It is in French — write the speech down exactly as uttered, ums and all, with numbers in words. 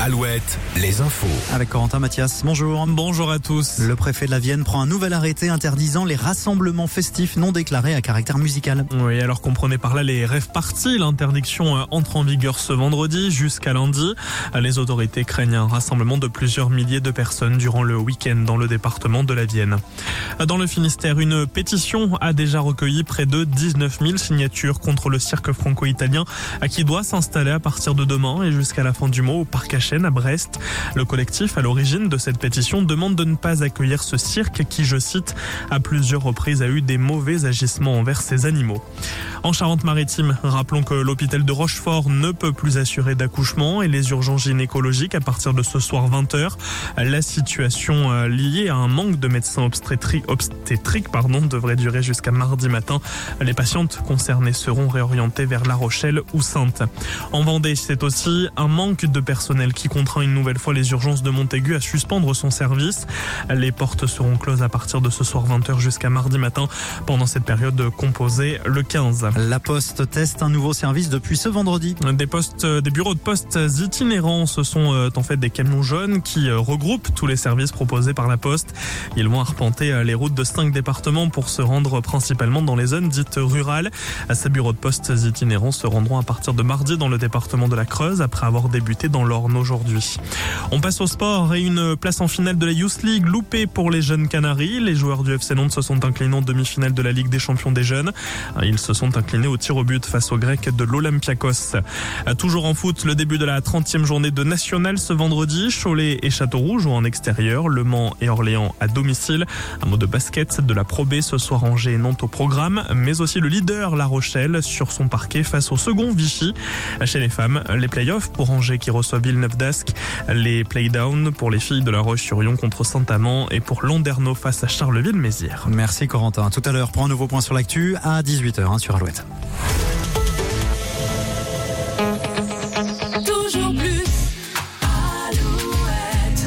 Alouette, les infos. Avec Corentin Mathias, bonjour. Bonjour à tous. Le préfet de la Vienne prend un nouvel arrêté interdisant les rassemblements festifs non déclarés à caractère musical. Oui, alors comprenez par là les rave parties. L'interdiction entre en vigueur ce vendredi jusqu'à lundi. Les autorités craignent un rassemblement de plusieurs milliers de personnes durant le week-end dans le département de la Vienne. Dans le Finistère, une pétition a déjà recueilli près de dix-neuf mille signatures contre le cirque franco-italien qui doit s'installer à partir de demain et jusqu'à la fin du mois au parc H à Brest. Le collectif à l'origine de cette pétition demande de ne pas accueillir ce cirque qui, je cite, à plusieurs reprises a eu des mauvais agissements envers ses animaux. En Charente-Maritime, rappelons que l'hôpital de Rochefort ne peut plus assurer d'accouchement et les urgences gynécologiques à partir de ce soir vingt heures. La situation liée à un manque de médecins obstétriques, obstétriques pardon, devrait durer jusqu'à mardi matin. Les patientes concernées seront réorientées vers La Rochelle ou Saintes. En Vendée, c'est aussi un manque de personnel qui contraint une nouvelle fois les urgences de Montaigu à suspendre son service. Les portes seront closes à partir de ce soir vingt heures jusqu'à mardi matin pendant cette période composée le quinze. La Poste teste un nouveau service depuis ce vendredi. Des postes, des bureaux de poste itinérants, ce sont en fait des camions jaunes qui regroupent tous les services proposés par la Poste. Ils vont arpenter les routes de cinq départements pour se rendre principalement dans les zones dites rurales. Ces bureaux de poste itinérants se rendront à partir de mardi dans le département de la Creuse après avoir débuté dans l'Orne aujourd'hui. On passe au sport et une place en finale de la Youth League loupée pour les jeunes Canaries. Les joueurs du F C Nantes se sont inclinés en demi-finale de la Ligue des champions des jeunes. Ils se sont inclinés au tir au but face aux Grecs de l'Olympiakos. Toujours en foot, le début de la trentième journée de National ce vendredi. Cholet et Châteauroux jouent en extérieur, Le Mans et Orléans à domicile. Un mot de basket de la Pro B ce soir, Angers et Nantes au programme, mais aussi le leader La Rochelle sur son parquet face au second Vichy. Chez les femmes, les playoffs pour Angers qui reçoit Villeneuve d'Ascq, les playdowns pour les filles de La Roche-sur-Yon contre Saint-Amand et pour Landerneau face à Charleville-Mézières. Merci Corentin. Tout à l'heure pour un nouveau point sur l'actu à dix-huit heures hein, sur Alouette.